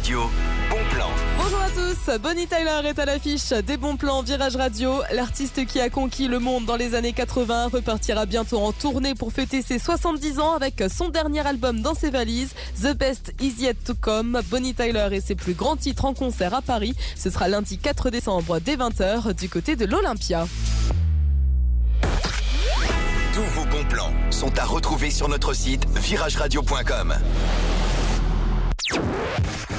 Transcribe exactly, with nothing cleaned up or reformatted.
Radio, bon plan. Bonjour à tous, Bonnie Tyler est à l'affiche des bons plans Virage Radio. L'artiste qui a conquis le monde dans les années quatre-vingts repartira bientôt en tournée pour fêter ses soixante-dix ans avec son dernier album dans ses valises, The Best Is Yet To Come. Bonnie Tyler et ses plus grands titres en concert à Paris. Ce sera lundi quatre décembre dès vingt heures du côté de l'Olympia. Tous vos bons plans sont à retrouver sur notre site virage radio point com.